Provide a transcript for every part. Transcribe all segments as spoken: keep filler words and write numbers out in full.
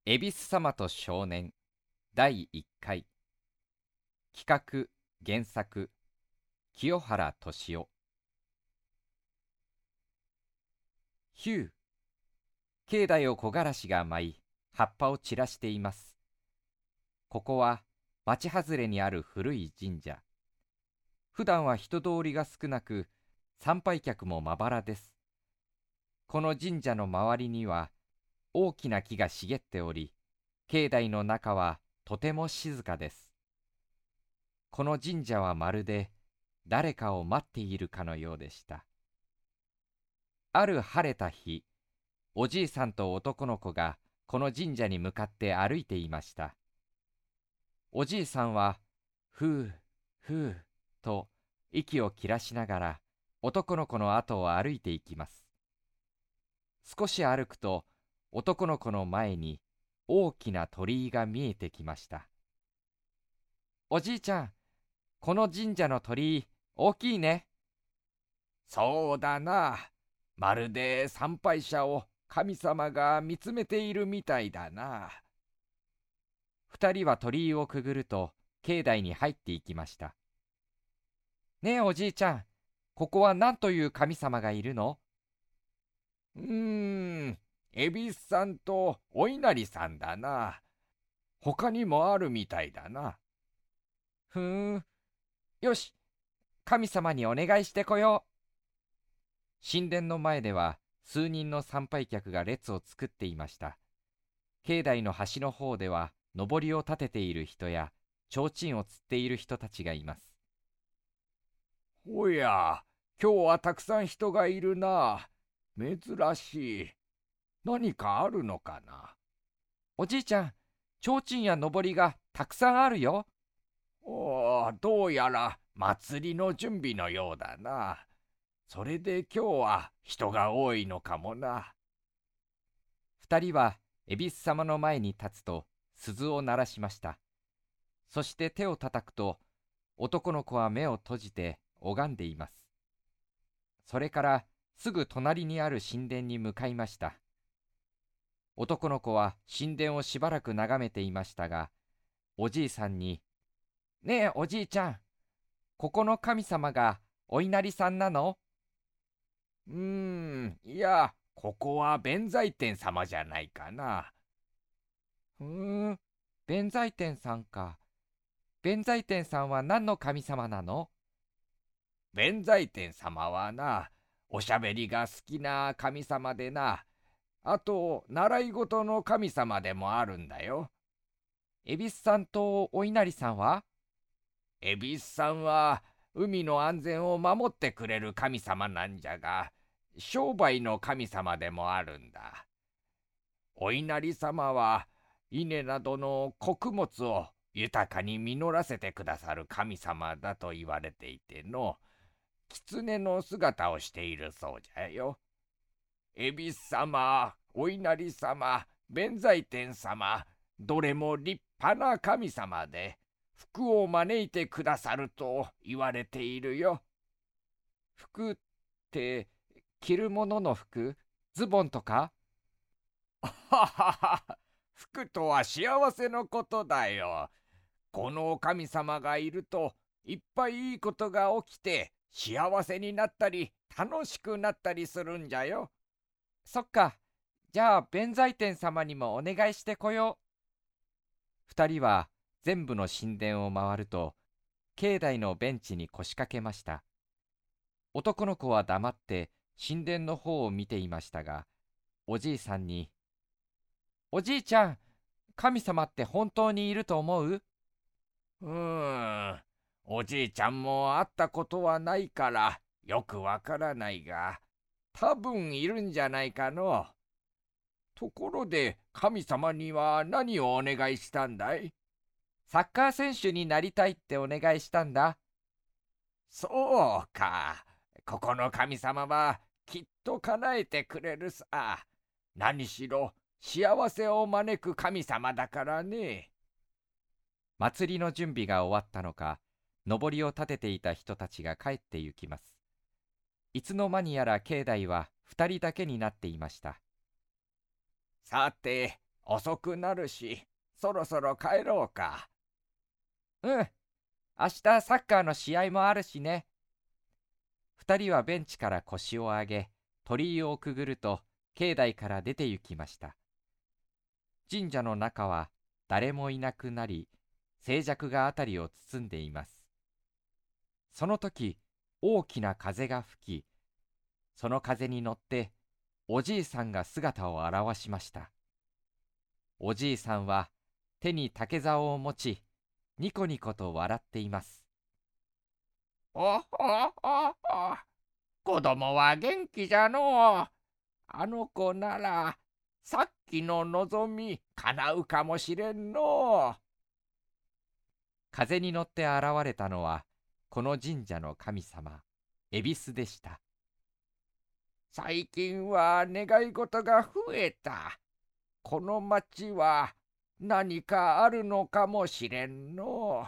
恵比寿様と少年だいいっかい。企画原作清原敏夫。ヒュー。境内を木枯らしが舞い、葉っぱを散らしています。ここは町外れにある古い神社。普段は人通りが少なく、参拝客もまばらです。この神社の周りには大きな木が茂っており、境内の中はとても静かです。この神社はまるで誰かを待っているかのようでした。ある晴れた日、おじいさんと男の子がこの神社に向かって歩いていました。おじいさんはふうふうと息を切らしながら男の子の後を歩いていきます。少し歩くと男の子の前に大きな鳥居が見えてきました。おじいちゃん、この神社の鳥居大きいね。 そうだな。まるで参拝者を神様が見つめているみたいだな。 二人は鳥居をくぐると境内に入っていきました。ねえおじいちゃん、ここは何という神様がいるの？ うーん、恵比寿さんとお稲荷さんだな。他にもあるみたいだな。 ふーん、よし、神様にお願いしてこよう。神殿の前では数人の参拝客が列を作っていました。境内の端の方では上りを立てている人や提灯をつっている人たちがいます。 おや、今日はたくさん人がいるな。珍しい。何かあるのかな。 おじいちゃん、提灯や上りがたくさんあるよ。 おお、どうやら祭りの準備のようだな。それで今日は人が多いのかもな。 二人は恵比寿様の前に立つと鈴を鳴らしました。そして手を叩くと男の子は目を閉じて拝んでいます。それからすぐ隣にある神殿に向かいました。男の子は神殿をしばらく眺めていましたが、おじいさんに、ねえおじいちゃん、ここの神様がお稲荷さんなの？ うーん、いや、ここは弁財天様じゃないかな。 ふーん、弁財天さんか。弁財天さんは何の神様なの？ 弁財天様はな、おしゃべりが好きな神様でな、あと、習い事の神様でもあるんだよ。 恵比寿さんとお稲荷さんは？ 恵比寿さんは、海の安全を守ってくれる神様なんじゃが、商売の神様でもあるんだ。お稲荷様は、稲などの穀物を豊かに実らせてくださる神様だと言われていての、狐の姿をしているそうじゃよ。恵比寿様、お稲荷様、弁財天様、どれも立派な神様で、福を招いてくださると言われているよ。 服って着るものの服？ズボンとか？ ははは。福とは幸せのことだよ。このお神様がいるといっぱいいいことが起きて幸せになったり楽しくなったりするんじゃよ。 そっか。じゃあ弁財天様にもお願いしてこよう。二人は全部の神殿を回ると境内のベンチに腰掛けました。男の子は黙って神殿の方を見ていましたが、おじいさんに、おじいちゃん、神様って本当にいると思う？ うーん。おじいちゃんも会ったことはないからよくわからないが、多分いるんじゃないかの。ところで神様には何をお願いしたんだい？ サッカー選手になりたいってお願いしたんだ。 そうか。ここの神様はきっと叶えてくれるさ。何しろ幸せを招く神様だからね。 祭りの準備が終わったのか、上りを立てていた人たちが帰って行きます。いつの間にやら境内は二人だけになっていました。 さて、 遅くなるし、そろそろ帰ろうか。 うん、明日サッカーの試合もあるしね。二人はベンチから腰を上げ、鳥居をくぐると、境内から出て行きました。神社の中は誰もいなくなり、静寂があたりを包んでいます。その時、大きな風が吹き、その風に乗っておじいさんが姿を現しました。おじいさんは手に竹竿を持ち、ニコニコと笑っています。 おほほほ、子供は元気じゃのう。あの子ならさっきの望み叶うかもしれんのう。 風に乗って現れたのは、この神社の神様、恵比寿でした。 最近は願い事が増えた。この町は何かあるのかもしれんのう。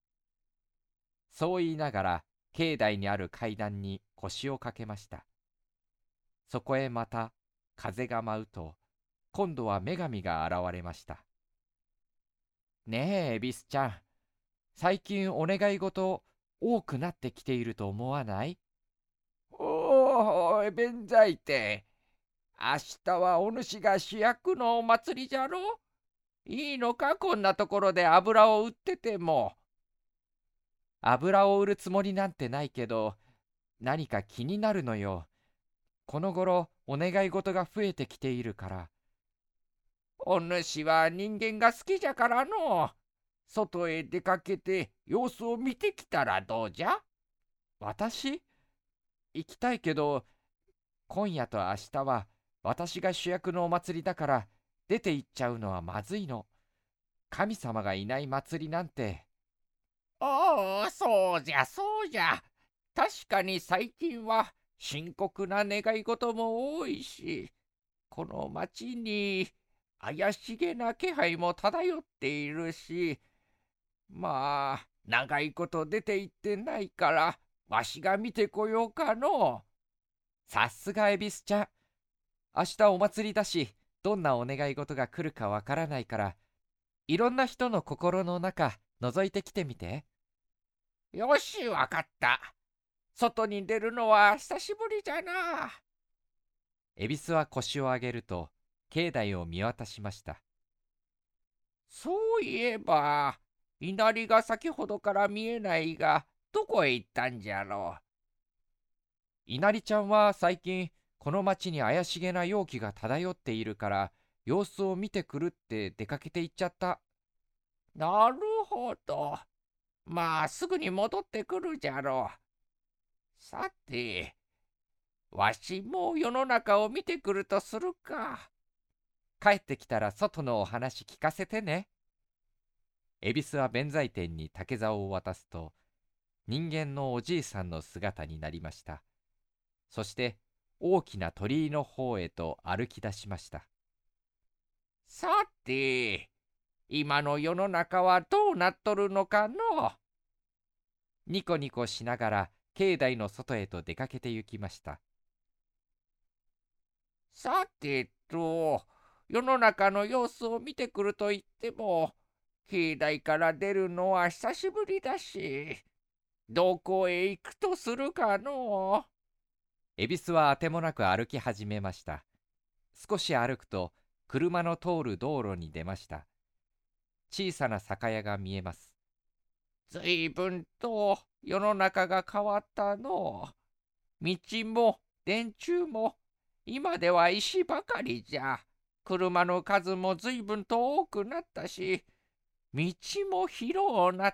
そう言いながら、境内にある階段に腰をかけました。そこへまた風が舞うと、今度は女神が現れました。ねえ、恵比寿ちゃん、最近お願い事多くなってきていると思わない？ おお、弁財天。明日はお主が主役のお祭りじゃろ。いいのか、こんなところで油を売ってても。 油を売るつもりなんてないけど、何か気になるのよ。この頃お願い事が増えてきているから。 お主は人間が好きじゃからの。外へ出かけて様子を見てきたらどうじゃ。 私？行きたいけど、今夜と明日は私が主役のお祭りだから、出て行っちゃうのはまずいの。神様がいない祭りなんて。 おお、そうじゃそうじゃ。確かに最近は深刻な願い事も多いし、この町に怪しげな気配も漂っているし、まあ長いこと出て行ってないから、わしが見てこようかの。 さすが恵比寿ちゃん。明日お祭りだし、どんなお願い事が来るかわからないから、いろんな人の心の中覗いてきてみて。 よし、わかった。外に出るのは久しぶりじゃな。 恵比寿は腰を上げると、境内を見渡しました。 そういえば稲荷が先ほどから見えないが、どこへ行ったんじゃろう。 稲荷ちゃんは最近この町に怪しげな陽気が漂っているから、様子を見てくるって出かけて行っちゃった。 なるほど。まあすぐに戻ってくるじゃろう。さて、わしも世の中を見てくるとするか。 帰ってきたら外のお話聞かせてね。恵比寿は弁財天に竹竿を渡すと、人間のおじいさんの姿になりました。そして大きな鳥居の方へと歩き出しました。 さて、今の世の中はどうなっとるのかの。 ニコニコしながら境内の外へと出かけて行きました。 さてと、世の中の様子を見てくると言っても、境内から出るのは久しぶりだし、どこへ行くとするかの。 恵比寿はあてもなく歩き始めました。少し歩くと車の通る道路に出ました。小さな酒屋が見えます。 ずいぶんと世の中が変わったの。道も電柱も今では石ばかりじゃ。車の数もずいぶんと多くなったし、道も広うなった。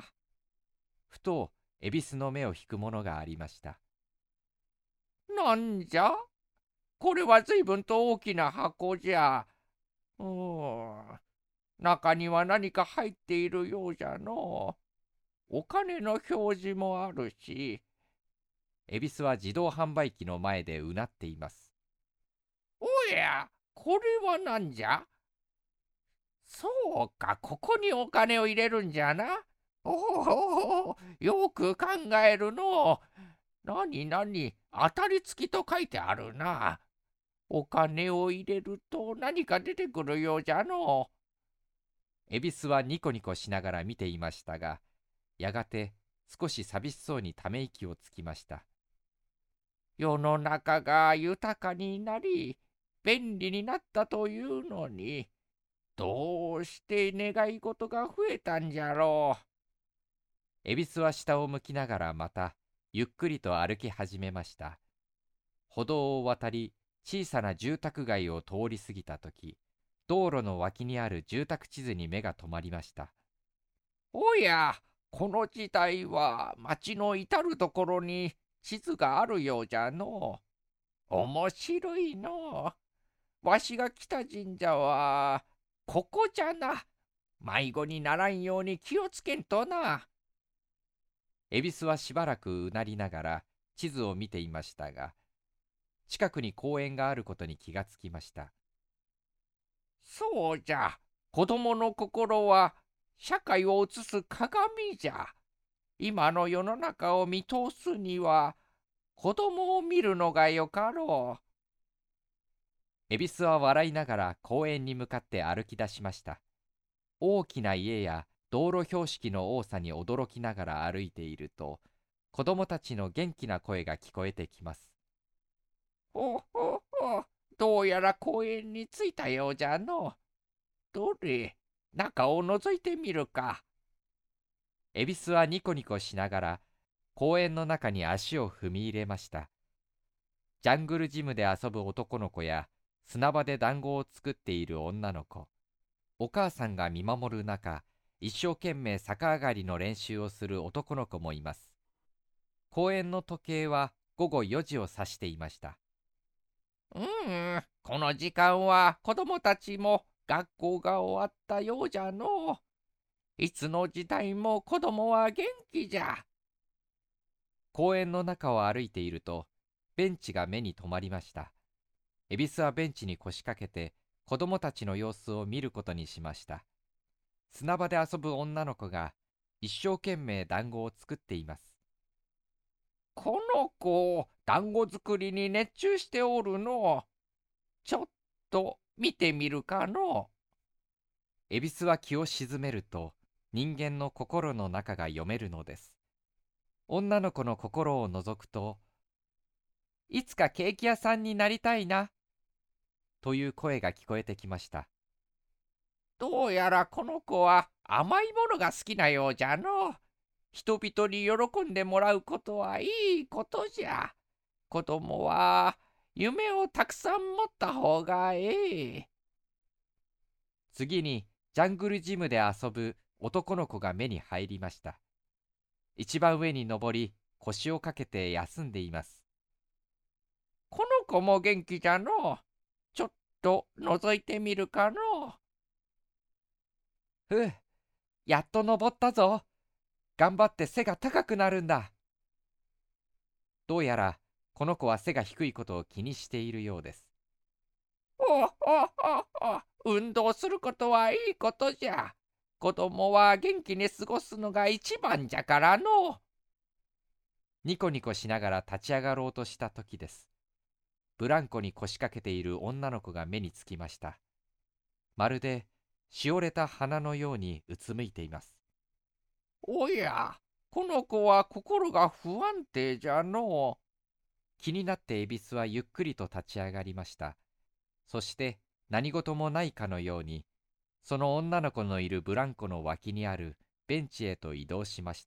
ふと恵比寿の目を引くものがありました。 なんじゃ、これはずいぶんと大きな箱じゃ。うーん、中には何か入っているようじゃの。お金の表示もあるし。 恵比寿は自動販売機の前でうなっています。 おや、これはなんじゃ。そうか、ここにお金を入れるんじゃな。おお、よく考えるのう。なになに、当たり付きと書いてあるな。 お金を入れると何か出てくるようじゃの恵比寿はニコニコしながら見ていましたが、やがて少し寂しそうにため息をつきました。 世の中が豊かになり、便利になったというのに、どうして願い事が増えたんじゃろう。 恵比寿は下を向きながらまたゆっくりと歩き始めました。歩道を渡り、小さな住宅街を通り過ぎたとき、道路の脇にある住宅地図に目が止まりました。 おや、この時代は町の至るところに地図があるようじゃのう。面白いのう。わしが来た神社はここじゃな。迷子にならんように気をつけんとな。 恵比寿はしばらくうなりながら地図を見ていましたが、近くに公園があることに気がつきました。 そうじゃ、子供の心は社会を映す鏡じゃ。今の世の中を見通すには子供を見るのがよかろう。 恵比寿は笑いながら公園に向かって歩き出しました。大きな家や道路標識の多さに驚きながら歩いていると、子供たちの元気な声が聞こえてきます。 ほほほ、どうやら公園に着いたようじゃの。どれ、中を覗いてみるか。 恵比寿はニコニコしながら公園の中に足を踏み入れました。ジャングルジムで遊ぶ男の子や砂場で団子を作っている女の子、お母さんが見守る中、一生懸命逆上がりの練習をする男の子もいます。公園の時計は午後よじを指していました。 うーん、この時間は子供たちも学校が終わったようじゃのう。いつの時代も子供は元気じゃ。 公園の中を歩いていると、ベンチが目に留まりました。恵比寿はベンチに腰掛けて子供たちの様子を見ることにしました。砂場で遊ぶ女の子が一生懸命団子を作っています。 この子、団子作りに熱中しておるの。ちょっと見てみるかの。 恵比寿は気を静めると、人間の心の中が読めるのです。女の子の心を覗くと、いつかケーキ屋さんになりたいな、という声が聞こえてきました。 どうやらこの子は甘いものが好きなようじゃの。人々に喜んでもらうことはいいことじゃ。子供は夢をたくさん持った方がええ。 次にジャングルジムで遊ぶ男の子が目に入りました。一番上に登り、腰をかけて休んでいます。 この子も元気じゃの。ちょっと覗いてみるかの。 ふう、やっと登ったぞ。頑張って背が高くなるんだ。どうやらこの子は背が低いことを気にしているようです。 おおおお、運動することはいいことじゃ。子供は元気に過ごすのが一番じゃからの。 ニコニコしながら立ち上がろうとした時です。ブランコに腰掛けている女の子が目につきました。まるでしおれた花のようにうつむいています。 おや、この子は心が不安定じゃの。 気になって恵比寿はゆっくりと立ち上がりました。そして何事もないかのように、その女の子のいるブランコの脇にあるベンチへと移動しました。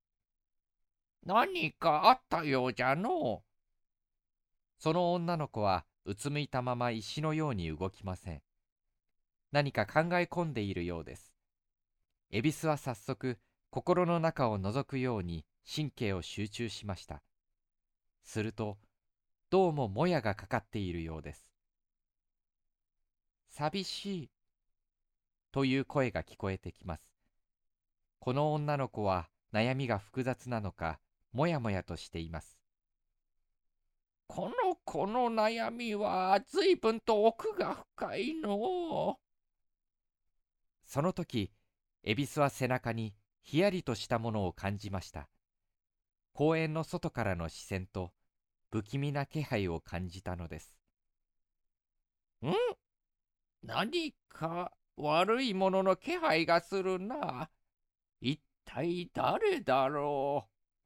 何かあったようじゃの。 その女の子はうつむいたまま石のように動きません。何か考え込んでいるようです。恵比寿は早速心の中を覗くように神経を集中しました。すると、どうももやがかかっているようです。寂しい、という声が聞こえてきます。この女の子は悩みが複雑なのか、もやもやとしています。 この子の悩みは随分と奥が深いの。 その時、恵比寿は背中にひやりとしたものを感じました。公園の外からの視線と不気味な気配を感じたのです。 ん何か悪いものの気配がするな。一体誰だろ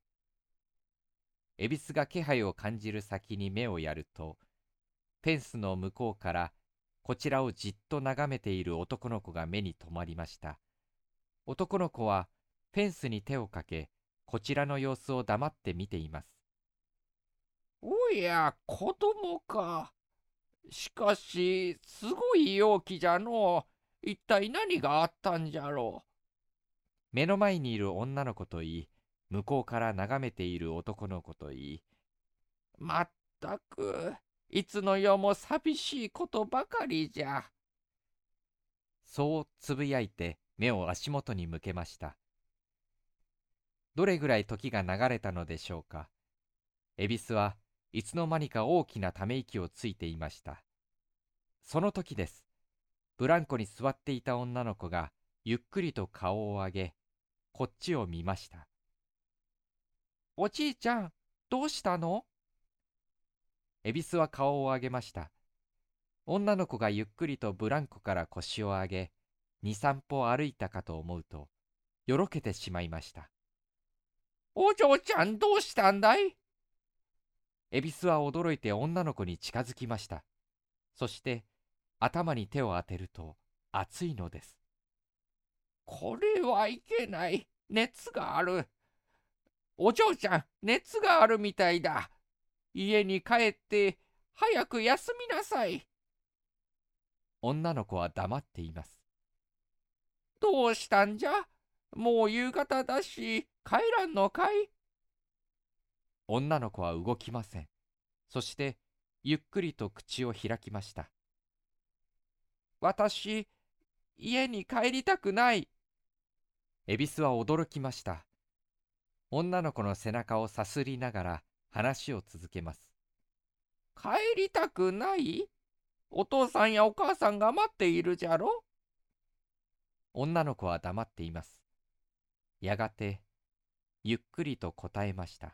恵比寿が気配を感じる先に目をやると、フェンスの向こうからこちらをじっと眺めている男の子が目に留まりました。男の子はフェンスに手をかけ、こちらの様子を黙って見ています。 う。おや、子供か。しかし、すごい陽気じゃのう。一体何があったんじゃろ目の前にいる女の子といい、向こうから眺めている男の子といい、 う。まったく、いつの世も寂しいことばかりじゃ。 そうつぶやいて目を足元に向けました。どれぐらい時が流れたのでしょうか。恵比寿はいつの間にか大きなため息をついていました。その時です。ブランコに座っていた女の子がゆっくりと顔を上げ、こっちを見ました。 おじいちゃん、どうしたの？ 恵比寿は顔を上げました。女の子がゆっくりとブランコから腰を上げ、二三歩歩いたかと思うと、よろけてしまいました。 お嬢ちゃん、どうしたんだい？ 恵比寿は驚いて女の子に近づきました。そして頭に手を当てると熱いのです。 これはいけない。熱がある。お嬢ちゃん、熱があるみたいだ。家に帰って早く休みなさい。 女の子は黙っています。 どうしたんじゃ？もう夕方だし、帰らんのかい？ 女の子は動きません。そしてゆっくりと口を開きました。 私、家に帰りたくない。 恵比寿は驚きました。女の子の背中をさすりながら話を続けます。 帰りたくない？お父さんやお母さんが待っているじゃろ？ 女の子は黙っています。やがてゆっくりと答えました。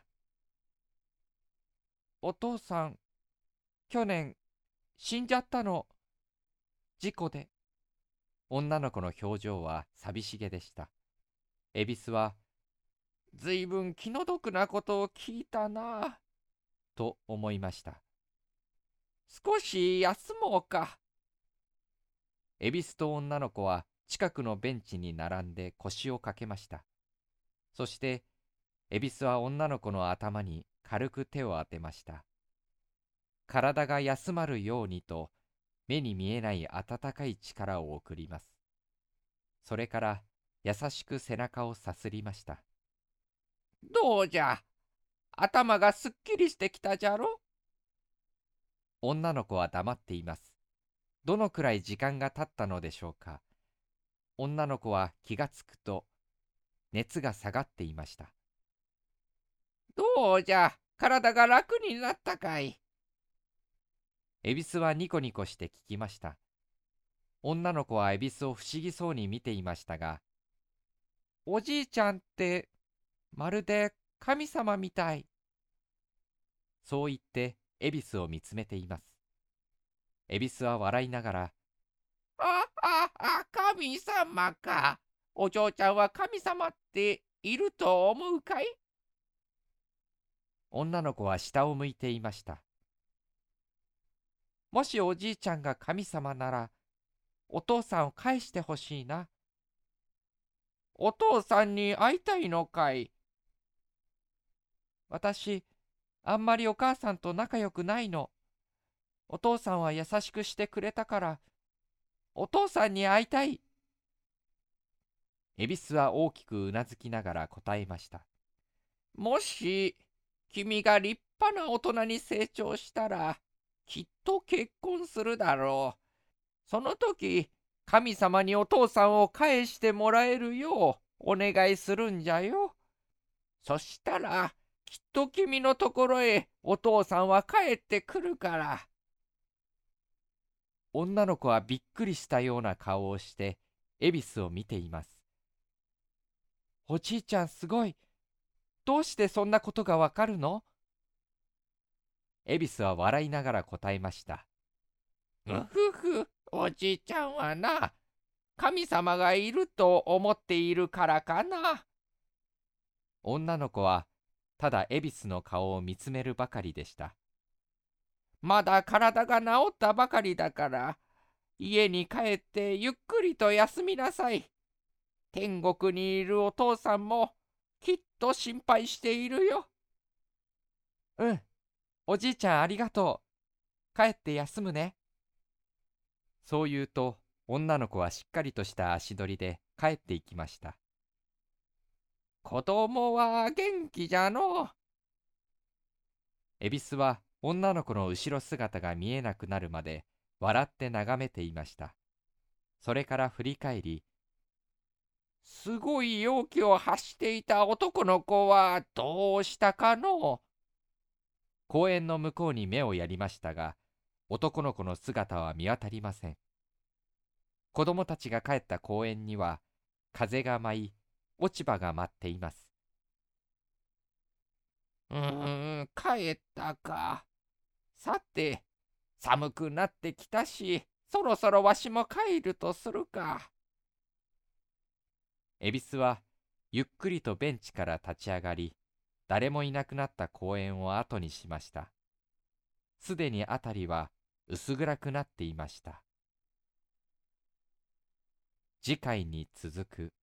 お父さん、去年死んじゃったの。事故で。 女の子の表情は寂しげでした。恵比寿はずいぶん気の毒なことを聞いたな。 と思いました。 少し休もうか。 恵比寿と女の子は近くのベンチに並んで腰をかけました。そして恵比寿は女の子の頭に軽く手を当てました。体が休まるようにと目に見えない温かい力を送ります。それから優しく背中をさすりました。 どうじゃ、頭がすっきりしてきたじゃろ？ 女の子は黙っています。どのくらい時間が経ったのでしょうか。女の子は気がつくと熱が下がっていました。 どうじゃ、体が楽になったかい？ 恵比寿はニコニコして聞きました。女の子は恵比寿を不思議そうに見ていましたが、 おじいちゃんってまるで神様みたい。 そう言って恵比寿を見つめています。恵比寿は笑いながら、 あああ、神様か。お嬢ちゃんは神様っていると思うかい？ 女の子は下を向いていました。 もしおじいちゃんが神様なら、お父さんを返してほしいな。お父さんに会いたいのかい？私、あんまりお母さんと仲良くないの。お父さんは優しくしてくれたから、お父さんに会いたい。 恵比寿は大きくうなずきながら答えました。 もし、君が立派な大人に成長したら、きっと結婚するだろう。その時、神様にお父さんを返してもらえるようお願いするんじゃよ。そしたら、きっと君のところへお父さんは帰ってくるから。 女の子はびっくりしたような顔をして恵比寿を見ています。 おじいちゃんすごい。どうしてそんなことがわかるの？ 恵比寿は笑いながら答えました。 むふふ、おじいちゃんはな、神様がいると思っているからかな。 女の子はただ恵比寿の顔を見つめるばかりでした。 まだ体が治ったばかりだから、家に帰ってゆっくりと休みなさい。天国にいるお父さんもきっと心配しているよ。 うん、おじいちゃんありがとう。帰って休むね。そう言うと、女の子はしっかりとした足取りで帰っていきました。 子供は元気じゃの。 恵比寿は女の子の後ろ姿が見えなくなるまで笑って眺めていました。それから振り返り、 すごい容器を発していた男の子はどうしたかの。 公園の向こうに目をやりましたが、男の子の姿は見当たりません。子供たちが帰った公園には風が舞い、落ち葉が舞っています。 うーん、帰ったか。さて、寒くなってきたし、そろそろわしも帰るとするか。 恵比寿はゆっくりとベンチから立ち上がり、誰もいなくなった公園を後にしました。すでにあたりは薄暗くなっていました。次回に続く。